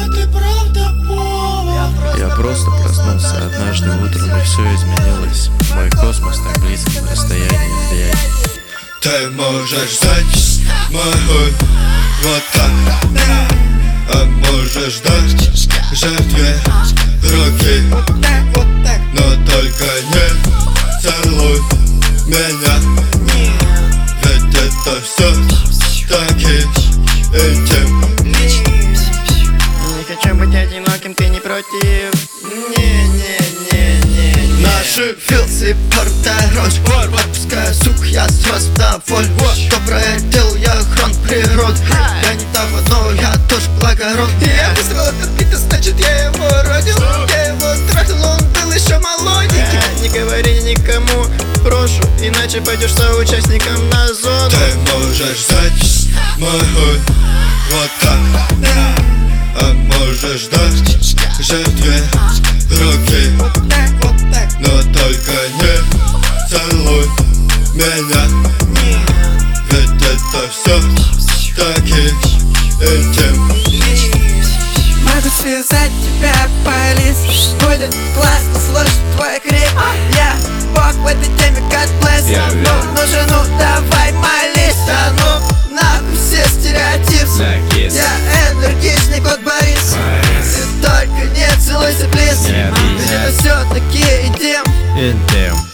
а ты правда повар. Я просто проснулся однажды утром, и все изменилось. Мой космос на близком расстоянии влияет. Ты можешь взять мою вот так, а можешь дать жертве руки. Но только не целуй меня, ведь это все-таки интим. Не хочу быть одиноким, ты не против? Наши филсы порторож, отпускаю сук, я срос доволь. Доброе дело, я хрон природ. Я не того, но я тоже благородный. Я выстрел отбита, значит я его родил. Я его трахнул, он был еще молоденький. Не говори никому, прошу, иначе пойдешь соучастником на зону. Ты можешь взять мою вот так, а можешь дать жертве руки. Но только не целуй меня, ведь это все-таки интим. Могу связать тебя по листу. Будет классно слушать твой крик. Я бог в этой теме, God bless. Ну же, ну давай молись. Да ну нахуй все стереотипы. Я энергичный кот Борис. Ты только не целуйся, плиз. Это все-таки интим.